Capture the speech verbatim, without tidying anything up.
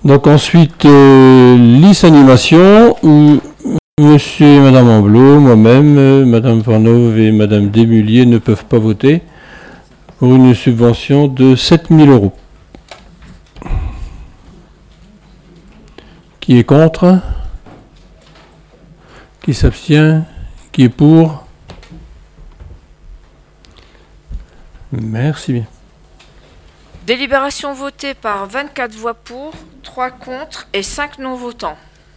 Donc ensuite, euh, liste animation où monsieur et madame Amblot, moi-même, euh, madame Vanove et madame Desmulliers ne peuvent pas voter pour une subvention de sept mille euros. Qui est contre? Qui s'abstient? Qui est pour? Merci bien. Délibération votée par vingt-quatre voix pour, trois contre et cinq non-votants.